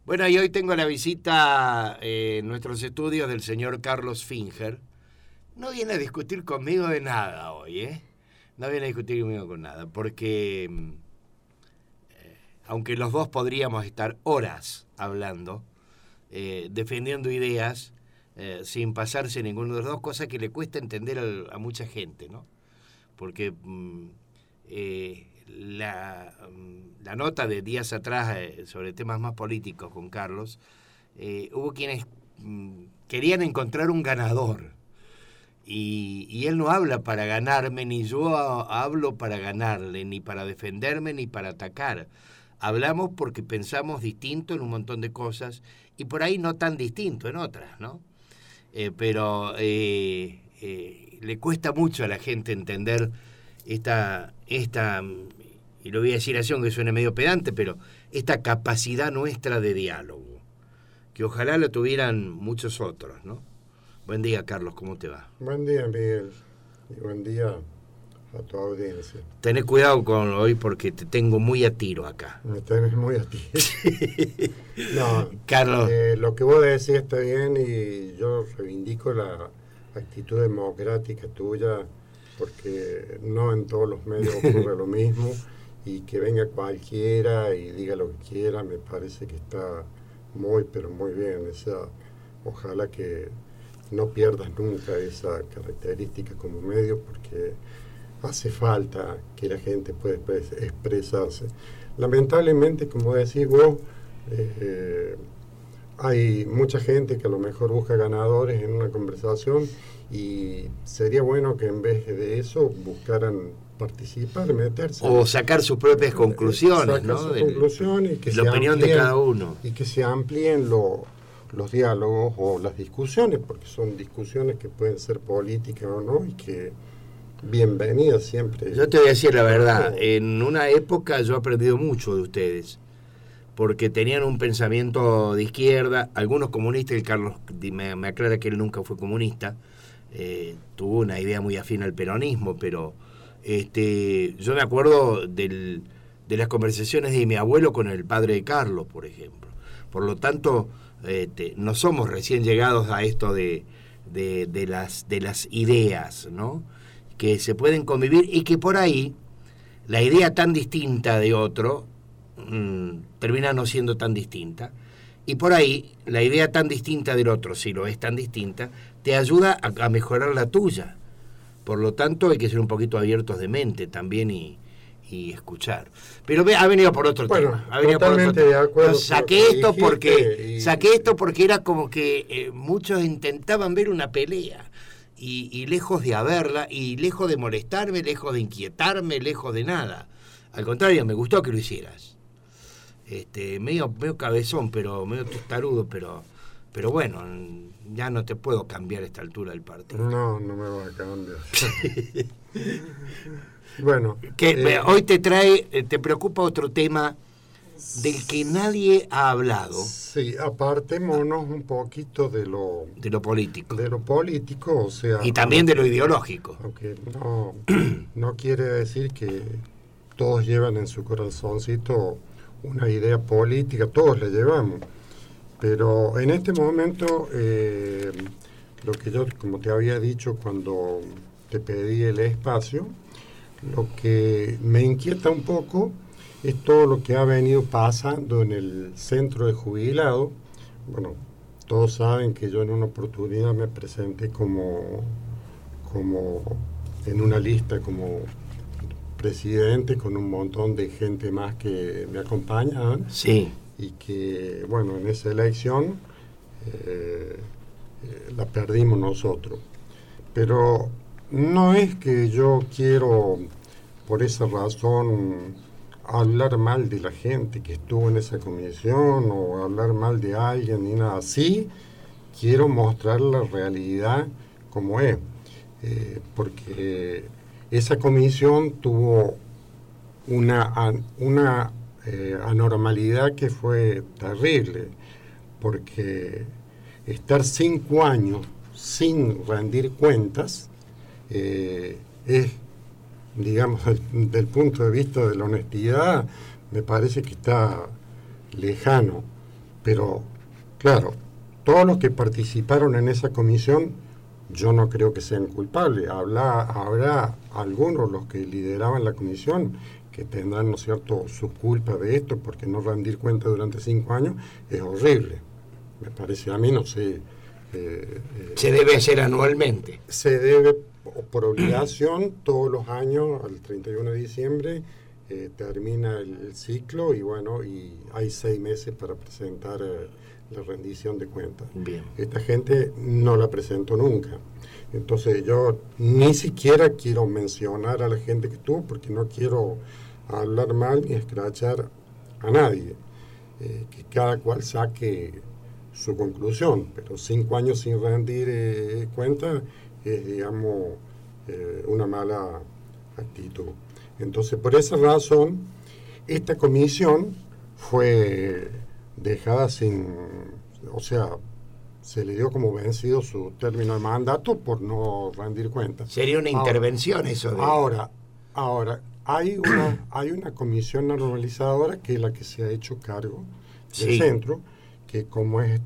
Bueno, y hoy tengo la visita en nuestros estudios del señor Carlos Finger. No viene a discutir conmigo de nada hoy, ¿eh? No viene a discutir conmigo con nada, porque aunque los dos podríamos estar horas hablando, defendiendo ideas, sin pasarse ninguno de los dos, cosa que le cuesta entender a mucha gente, ¿no? Porque la nota de días atrás sobre temas más políticos con Carlos, hubo quienes querían encontrar un ganador. Y él no habla para ganarme, ni yo hablo para ganarle, ni para defenderme, ni para atacar. Hablamos porque pensamos distinto en un montón de cosas y por ahí no tan distinto en otras, ¿no? Pero le cuesta mucho a la gente entender esta, y lo voy a decir así aunque suene medio pedante, pero esta capacidad nuestra de diálogo, que ojalá lo tuvieran muchos otros, ¿no? Buen día, Carlos, ¿cómo te va? Buen día, Miguel, y buen día a tu audiencia. Tenés cuidado con hoy porque te tengo muy a tiro acá. Me tenés muy a ti. No, Carlos. Lo que vos decís está bien y yo reivindico la actitud democrática tuya porque no en todos los medios ocurre lo mismo y que venga cualquiera y diga lo que quiera me parece que está muy, pero muy bien. O sea, ojalá que no pierdas nunca esa característica como medio porque hace falta que la gente pueda expresarse. Lamentablemente, como decís vos, hay mucha gente que a lo mejor busca ganadores en una conversación y sería bueno que en vez de eso buscaran participar, meterse. O sacar sus propias conclusiones, ¿no? Conclusiones y que la opinión de cada uno. Y que se amplíen los diálogos o las discusiones, porque son discusiones que pueden ser políticas o no, y que bienvenidas siempre. Yo te voy a decir la verdad, en una época yo he aprendido mucho de ustedes, porque tenían un pensamiento de izquierda, algunos comunistas, y Carlos me aclara que él nunca fue comunista, tuvo una idea muy afín al peronismo, pero yo me acuerdo de las conversaciones de mi abuelo con el padre de Carlos, por ejemplo. Por lo tanto, no somos recién llegados a esto de las ideas, ¿no? Que se pueden convivir y que por ahí la idea tan distinta de otro termina no siendo tan distinta, y por ahí la idea tan distinta del otro, si lo es tan distinta, te ayuda a mejorar la tuya. Por lo tanto hay que ser un poquito abiertos de mente también y escuchar. Pero ha venido por otro tema. Ha venido totalmente por otro tema. de acuerdo. Saqué esto porque era como que muchos intentaban ver una pelea y lejos de haberla, y lejos de molestarme, lejos de inquietarme, lejos de nada. Al contrario, me gustó que lo hicieras. Medio cabezón, pero medio testarudo, pero bueno, ya no te puedo cambiar a esta altura del partido. No me va a cambiar. Bueno, hoy te preocupa otro tema del que nadie ha hablado. Sí, apartémonos un poquito de lo político. De lo político, o sea. Y también de lo ideológico. Aunque no quiere decir que todos llevan en su corazoncito una idea política, todos la llevamos. Pero en este momento, lo que yo, como te había dicho cuando te pedí el espacio, lo que me inquieta un poco es todo lo que ha venido pasando en el centro de jubilados. Bueno, todos saben que yo en una oportunidad me presenté como en una lista como presidente con un montón de gente más que me acompañaban. Sí. Y que, bueno, en esa elección la perdimos nosotros. Pero no es que yo quiero, por esa razón, hablar mal de la gente que estuvo en esa comisión o hablar mal de alguien ni nada así. Quiero mostrar la realidad como es, porque esa comisión tuvo una anormalidad que fue terrible, porque estar 5 años sin rendir cuentas es, digamos, del punto de vista de la honestidad, me parece que está lejano, Pero, claro, todos los que participaron en esa comisión, yo no creo que sean culpables. Habrá algunos, los que lideraban la comisión, que tendrán, ¿no es cierto?, sus culpas de esto, porque no rendir cuenta durante 5 años es horrible. Me parece a mí, no sé. Se debe hacer anualmente. Se debe, por obligación, todos los años, al 31 de diciembre, termina el ciclo y bueno, y hay 6 meses para presentar la rendición de cuentas. Bien. Esta gente no la presentó nunca. Entonces yo ni siquiera quiero mencionar a la gente que estuvo, porque no quiero hablar mal ni escrachar a nadie. Que cada cual saque su conclusión, pero 5 años sin rendir cuenta es, digamos, una mala actitud. Entonces, por esa razón, esta comisión fue dejada sin, o sea, se le dio como vencido su término de mandato por no rendir cuentas. Sería una intervención eso de... Ahora, hay una comisión normalizadora que es la que se ha hecho cargo del centro, que como es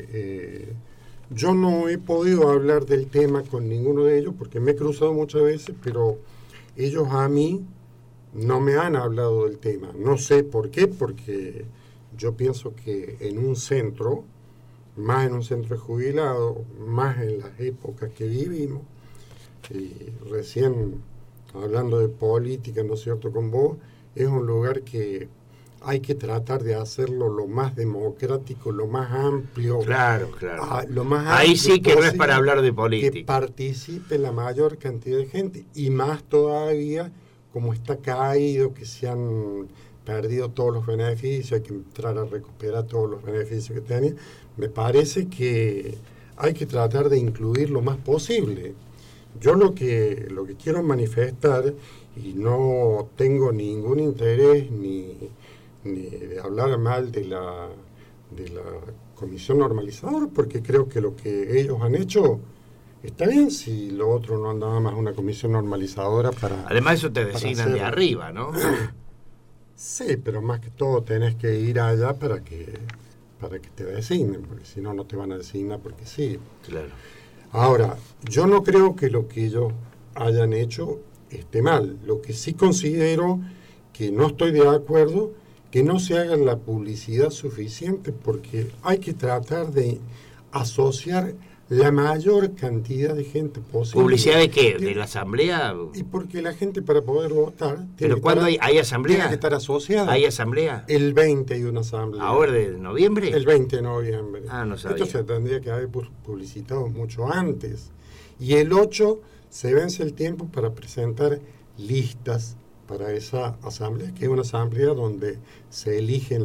yo no he podido hablar del tema con ninguno de ellos porque me he cruzado muchas veces, pero ellos a mí no me han hablado del tema. No sé por qué, porque yo pienso que en un centro, más en un centro de jubilados, más en las épocas que vivimos, y recién hablando de política, ¿no es cierto?, con vos, es un lugar que hay que tratar de hacerlo lo más democrático, lo más amplio. Claro. Lo más ahí sí que no es posible, para hablar de política. que participe la mayor cantidad de gente, y más todavía como está caído, que se han perdido todos los beneficios, hay que entrar a recuperar todos los beneficios que tenía. Me parece que hay que tratar de incluir lo más posible. Yo lo que quiero manifestar, y no tengo ningún interés ni de hablar mal de la comisión normalizadora, porque creo que lo que ellos han hecho está bien, si lo otro no andaba más una comisión normalizadora para... Además eso te designan de arriba, ¿no? Sí, pero más que todo tenés que ir allá para que te designen, porque si no, no te van a designar porque sí. Claro. Ahora, yo no creo que lo que ellos hayan hecho esté mal. Lo que sí considero que no estoy de acuerdo, que no se haga la publicidad suficiente, porque hay que tratar de asociar la mayor cantidad de gente posible. ¿Publicidad de qué? ¿De la asamblea? Y porque la gente, para poder votar... ¿Pero cuándo hay asamblea? Tiene que estar asociada. ¿Hay asamblea? El 20 hay una asamblea. ¿Ahora de noviembre? El 20 de noviembre. Ah, no sabía. Esto se tendría que haber publicitado mucho antes. Y el 8 se vence el tiempo para presentar listas para esa asamblea, que es una asamblea donde se eligen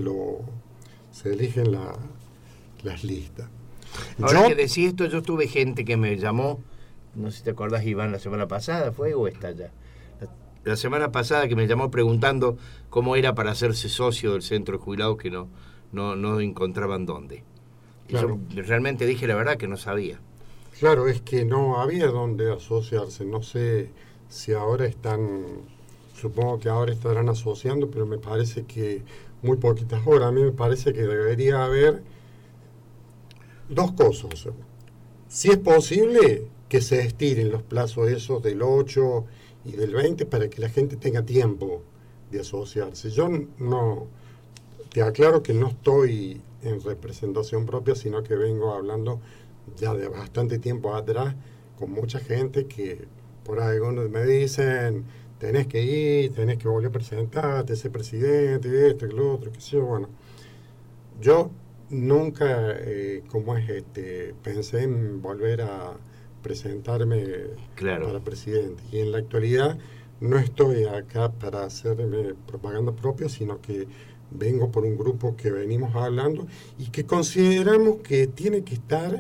las listas. Ahora que decís esto, yo tuve gente que me llamó, no sé si te acordás, Iván, la semana pasada, ¿fue o está ya? La semana pasada que me llamó preguntando cómo era para hacerse socio del centro de jubilados, que no encontraban dónde. Claro. Y yo realmente dije la verdad que no sabía. Claro, es que no había dónde asociarse. No sé si ahora supongo que ahora estarán asociando, pero me parece que muy poquitas horas. A mí me parece que debería haber dos cosas. Si es posible, que se estiren los plazos esos del 8 y del 20 para que la gente tenga tiempo de asociarse. Yo no, te aclaro que no estoy en representación propia, sino que vengo hablando ya de bastante tiempo atrás con mucha gente que por ahí algunos me dicen: tenés que ir, tenés que volver a presentarte, ser presidente, esto y lo otro, qué sé yo. Bueno, yo nunca, pensé en volver a presentarme para presidente. Y en la actualidad no estoy acá para hacerme propaganda propia, sino que vengo por un grupo que venimos hablando y que consideramos que tiene que estar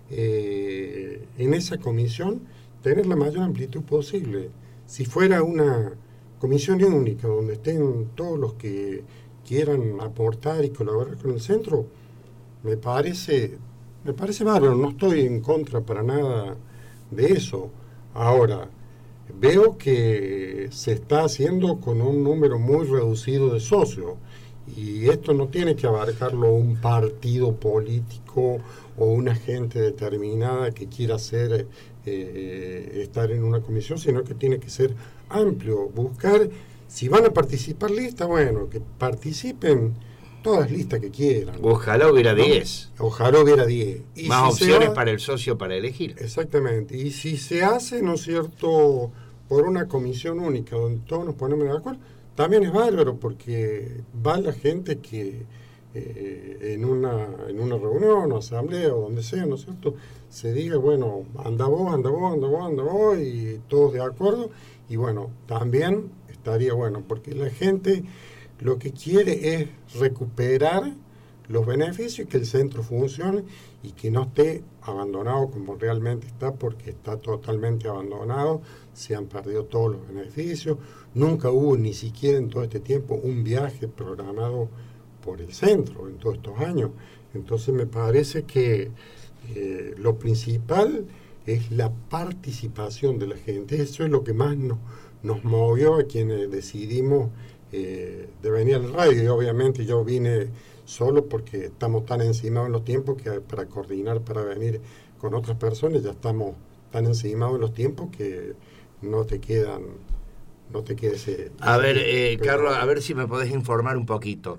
en esa comisión, tener la mayor amplitud posible. Si fuera una comisión única donde estén todos los que quieran aportar y colaborar con el centro, me parece bárbaro. No estoy en contra para nada de eso. Ahora, veo que se está haciendo con un número muy reducido de socios, Y esto no tiene que abarcarlo un partido político o una gente determinada que quiera estar en una comisión, sino que tiene que ser amplio. Buscar, si van a participar listas, bueno, que participen todas las listas que quieran. Ojalá hubiera 10. Ojalá hubiera 10. Y más opciones para el socio para elegir. Exactamente. Y si se hace, ¿no es cierto?, por una comisión única, donde todos nos ponemos de acuerdo, también es bárbaro, porque va la gente que en una reunión o asamblea o donde sea, ¿no es cierto?, se diga, bueno, anda vos, y todos de acuerdo. Y bueno, también estaría bueno, porque la gente lo que quiere es recuperar los beneficios y que el centro funcione y que no esté abandonado como realmente está, porque está totalmente abandonado, se han perdido todos los beneficios, nunca hubo ni siquiera en todo este tiempo un viaje programado por el centro en todos estos años. Entonces me parece que lo principal es la participación de la gente. Eso es lo que más nos movió a quienes decidimos de venir al radio. Y obviamente yo vine solo porque estamos tan encimados en los tiempos que para coordinar, para venir con otras personas, ya estamos tan encimados en los tiempos que no te queda ese... A ver, Carlos, a ver si me podés informar un poquito.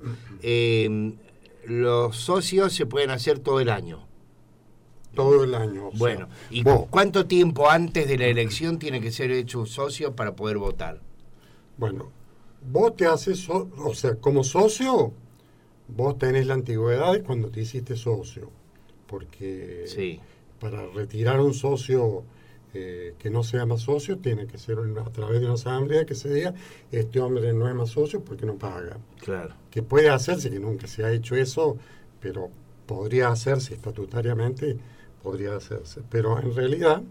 Los socios se pueden hacer todo el año. Todo el año. Bueno, ¿y cuánto tiempo antes de la elección tiene que ser hecho un socio para poder votar? Bueno, vos te haces, o sea, como socio, vos tenés la antigüedad de cuando te hiciste socio, porque sí, para retirar un socio que no sea más socio, tiene que ser a través de una asamblea que se diga, este hombre no es más socio porque no paga. Claro. Que puede hacerse, que nunca se ha hecho eso, pero podría hacerse estatutariamente, podría hacerse. Pero en realidad,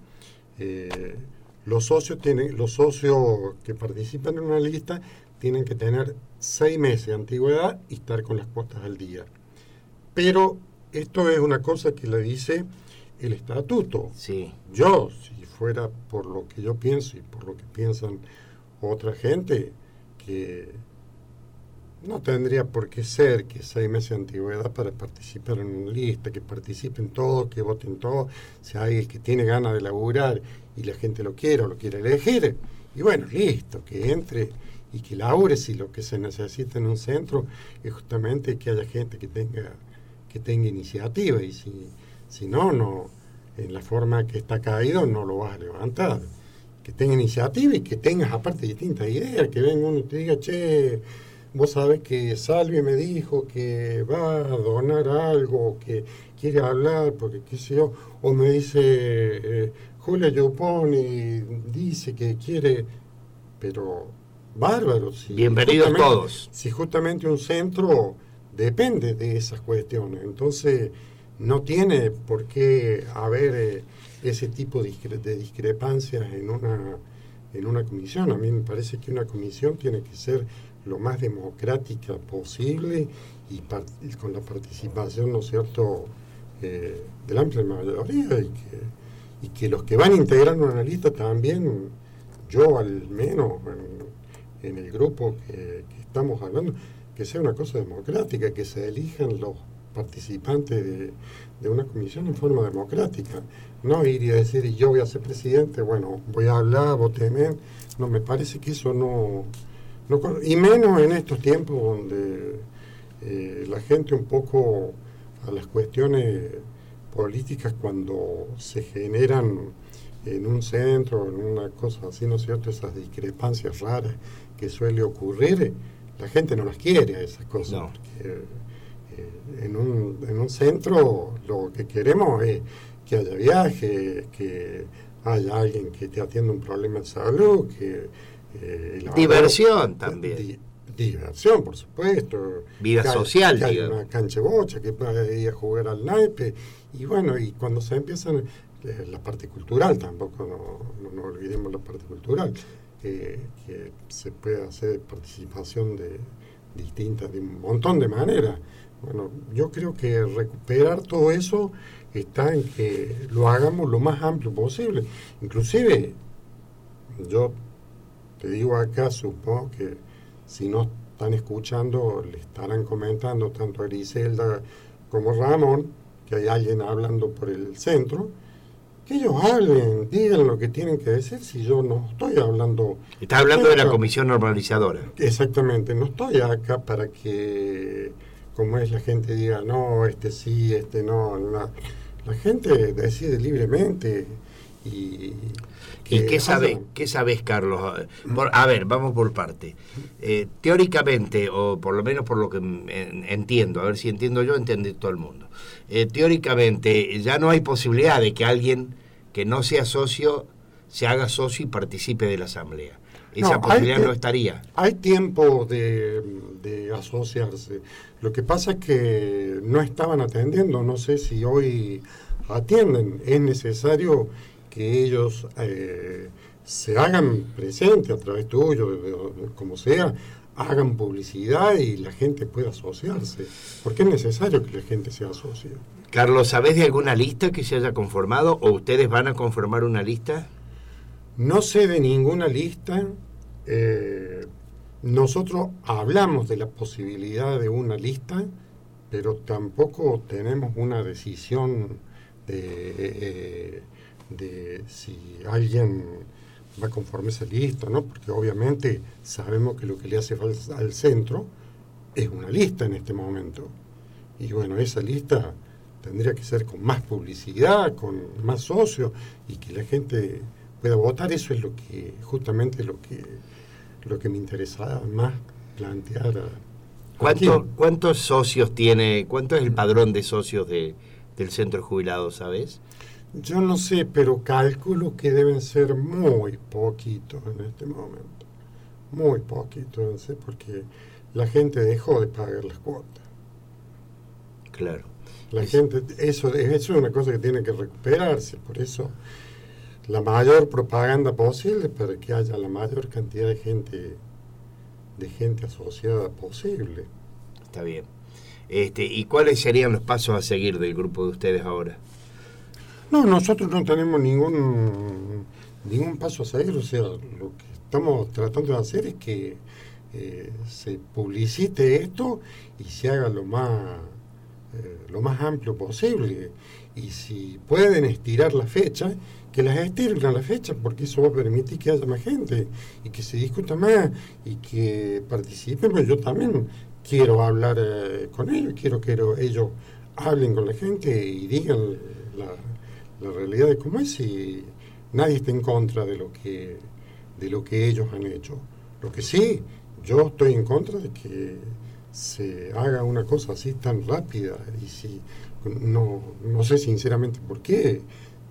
los socios que participan en una lista tienen que tener 6 meses de antigüedad y estar con las cuotas al día. Pero esto es una cosa que le dice el estatuto. Sí. Yo, si fuera por lo que yo pienso y por lo que piensan otra gente, que no tendría por qué ser que 6 meses de antigüedad para participar en una lista, que participen todos, que voten todos, si hay el que tiene ganas de laburar y la gente lo quiere o lo quiere elegir, y bueno, listo, que entre y que labure. Si lo que se necesita en un centro es justamente que haya gente que tenga iniciativa, y si no, en la forma que está caído no lo vas a levantar. Que tenga iniciativa y que tengas aparte distintas ideas, que venga uno y te diga, che, vos sabés que Salvi me dijo que va a donar algo, que quiere hablar, porque qué sé yo, o me dice Julia Yuponi dice que quiere, pero bárbaro. Bienvenidos todos. Si justamente un centro depende de esas cuestiones, entonces no tiene por qué haber ese tipo de discrepancias en una comisión. A mí me parece que una comisión tiene que ser lo más democrática posible y con la participación, ¿no es cierto?, de la amplia mayoría, y que los que van integrando una lista también, yo al menos en el grupo que estamos hablando, que sea una cosa democrática, que se elijan los participantes de una comisión en forma democrática, no ir y decir, yo voy a ser presidente, bueno, voy a hablar, voteme. No, me parece que eso no, y menos en estos tiempos donde la gente un poco a las cuestiones políticas, cuando se generan en un centro, en una cosa así, ¿no es cierto?, esas discrepancias raras que suele ocurrir, la gente no las quiere a esas cosas. No. Porque, en un centro lo que queremos es que haya viaje, que haya alguien que te atienda un problema de salud, que diversión también. Diversión, por supuesto. Vida social, que haya una cancha de bocha, que pueda ir a jugar al naipe. Y bueno, y cuando se empiezan, la parte cultural, tampoco no olvidemos la parte cultural, que se puede hacer participación distinta, de un montón de maneras. Bueno, yo creo que recuperar todo eso está en que lo hagamos lo más amplio posible. Inclusive, yo te digo acá, supongo que si no están escuchando le estarán comentando tanto a Griselda como Ramón, que hay alguien hablando por el centro, que ellos hablen, digan lo que tienen que decir, si yo no estoy hablando... Está hablando de la comisión normalizadora. Exactamente, no estoy acá para que, como es, la gente diga, no, este sí, este no, no. La gente decide libremente y... ¿Y qué sabes, Carlos? A ver, vamos por parte. Teóricamente, o por lo menos por lo que entiendo, a ver si entiendo yo, entiende todo el mundo. Teóricamente, ya no hay posibilidad de que alguien que no sea socio se haga socio y participe de la asamblea. Esa posibilidad no estaría. Hay tiempo de asociarse. Lo que pasa es que no estaban atendiendo. No sé si hoy atienden. Es necesario que ellos se hagan presente a través tuyo, como sea, hagan publicidad y la gente pueda asociarse, porque es necesario que la gente se asocie. Carlos, ¿sabés de alguna lista que se haya conformado o ustedes van a conformar una lista? No sé de ninguna lista. Nosotros hablamos de la posibilidad de una lista, pero tampoco tenemos una decisión de si alguien va conforme esa lista, ¿no? Porque obviamente sabemos que lo que le hace falta al centro es una lista en este momento. Y bueno, esa lista tendría que ser con más publicidad, con más socios y que la gente pueda votar. Eso es lo que, justamente lo que me interesaba más plantear. ¿Cuántos socios tiene, cuánto es el padrón de socios del centro jubilado, sabes? Yo no sé, pero calculo que deben ser muy poquitos en este momento. Muy poquitos, ¿sí? Porque la gente dejó de pagar las cuotas. Claro. La gente, eso es una cosa que tiene que recuperarse, por eso la mayor propaganda posible para que haya la mayor cantidad de gente asociada posible. Está bien. ¿Y cuáles serían los pasos a seguir del grupo de ustedes ahora? No, nosotros no tenemos ningún paso a seguir, o sea, lo que estamos tratando de hacer es que se publicite esto y se haga lo más amplio posible. Y si pueden estirar la fecha, que las estiren a la fecha, porque eso va a permitir que haya más gente y que se discuta más y que participen. Pero yo también quiero hablar con ellos, quiero que ellos hablen con la gente y digan la realidad de cómo es, y nadie está en contra de lo que ellos han hecho. Lo que sí, yo estoy en contra de que se haga una cosa así tan rápida, y si no sé sinceramente por qué,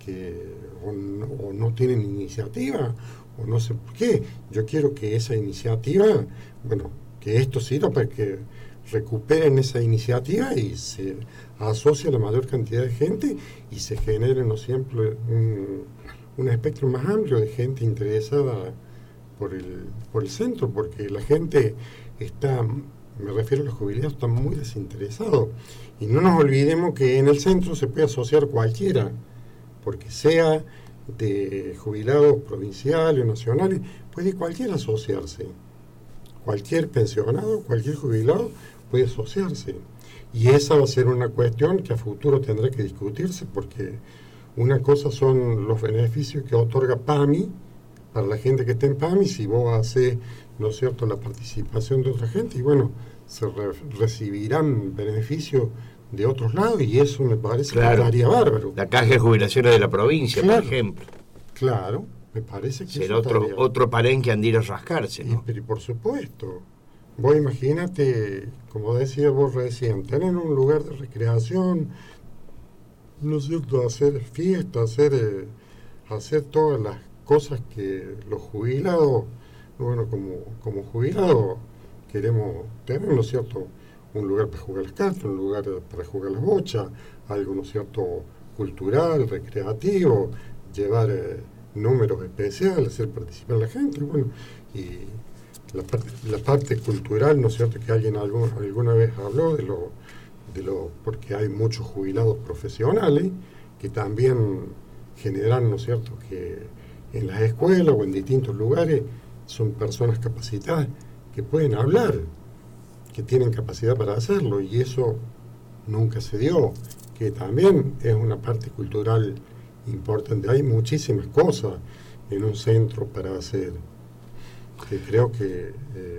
o no tienen iniciativa, o no sé por qué. Yo quiero que esa iniciativa, que esto sirva para que recuperen esa iniciativa y se asocie a la mayor cantidad de gente y se genere, ¿no?, siempre un espectro más amplio de gente interesada por el centro, porque la gente está, me refiero a los jubilados, están muy desinteresados. Y no nos olvidemos que en el centro se puede asociar cualquiera, porque sea de jubilados provinciales o nacionales, puede cualquiera asociarse. Cualquier pensionado, cualquier jubilado puede asociarse. Y esa va a ser una cuestión que a futuro tendrá que discutirse, porque una cosa son los beneficios que otorga PAMI para la gente que está en PAMI, si vos haces, ¿no es cierto?, la participación de otra gente, y bueno, se recibirán beneficios de otros lados, y eso me parece que estaría bárbaro. La caja de jubilaciones de la provincia, claro, por ejemplo. Claro, me parece que será otro palenque andir a rascarse, ¿no? Y por supuesto. Vos imagínate, como decía vos recién, tener un lugar de recreación, ¿no es cierto?, hacer fiestas, hacer todas las cosas que los jubilados, bueno, como jubilados queremos tener, ¿no es cierto?, un lugar para jugar las cartas, un lugar para jugar las bochas, algo, ¿no es cierto?, cultural, recreativo, llevar números especiales, hacer participar a la gente, bueno, y la parte cultural, ¿no es cierto?, que alguien alguna vez habló porque hay muchos jubilados profesionales que también generan, ¿no es cierto?, que en las escuelas o en distintos lugares son personas capacitadas que pueden hablar que tienen capacidad para hacerlo, y eso nunca se dio, que también es una parte cultural importante. Hay muchísimas cosas en un centro para hacer, que creo que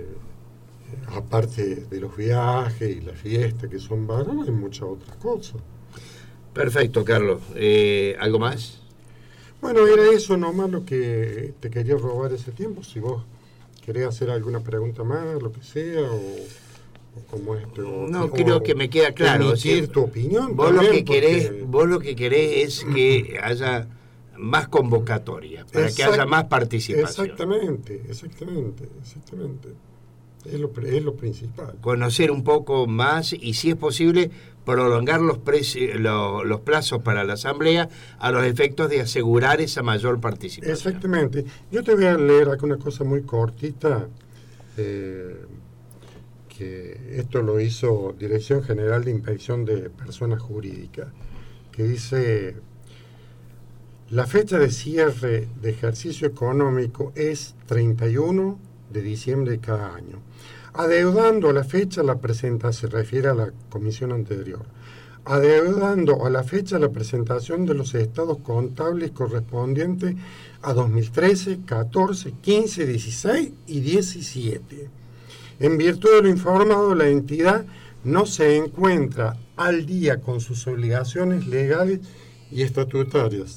aparte de los viajes y las fiestas que son bárbaras, hay muchas otras cosas. Perfecto, Carlos. ¿Algo más? Bueno, era eso nomás lo que te quería robar ese tiempo. Si vos querés hacer alguna pregunta más, lo que sea, o como esto. No, creo que me queda claro. Emitir tu opinión. Vos también, vos lo que querés es que haya más convocatoria, para que haya más participación. Exactamente. Es lo principal. Conocer un poco más y, si es posible, prolongar los plazos para la asamblea a los efectos de asegurar esa mayor participación. Exactamente. Yo te voy a leer acá una cosa muy cortita, que esto lo hizo Dirección General de Inspección de Personas Jurídicas, que dice: la fecha de cierre de ejercicio económico es 31 de diciembre de cada año. Adeudando a la fecha la presentación, se refiere a la comisión anterior, adeudando a la fecha la presentación de los estados contables correspondientes a 2013, 14, 15, 16 y 17. En virtud de lo informado, la entidad no se encuentra al día con sus obligaciones legales y estatutarias.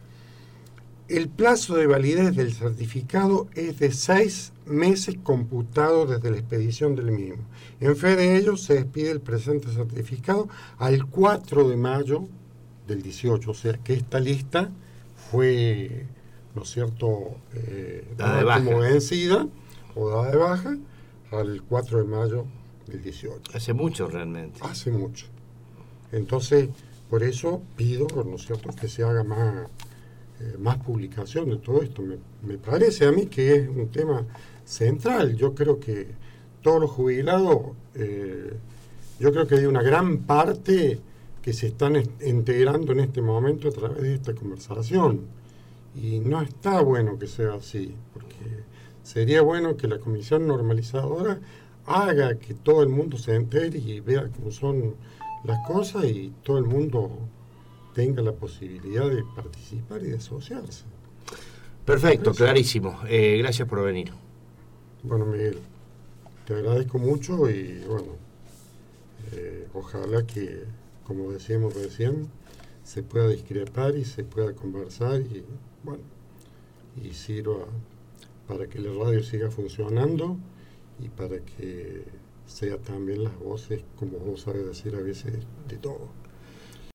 El plazo de validez del certificado es de 6 meses computado desde la expedición del mismo. En fe de ello, se expide el presente certificado al 4 de mayo del 18, o sea que esta lista fue, ¿no es cierto?, dada como vencida o dada de baja al 4 de mayo del 18. Hace mucho realmente. Hace mucho. Entonces, por eso pido, ¿no es cierto?, que se haga más publicación de todo esto. Me parece a mí que es un tema central. Yo creo que todos los jubilados, yo creo que hay una gran parte que se están integrando en este momento a través de esta conversación, y no está bueno que sea así, porque sería bueno que la comisión normalizadora haga que todo el mundo se entere y vea cómo son las cosas, y todo el mundo tenga la posibilidad de participar y de asociarse. Perfecto, clarísimo. Gracias por venir. Bueno, Miguel, te agradezco mucho, y bueno, ojalá que, como decíamos recién, se pueda discrepar y se pueda conversar, y bueno, y sirva para que la radio siga funcionando y para que sea también las voces, como vos sabes decir a veces, de todo.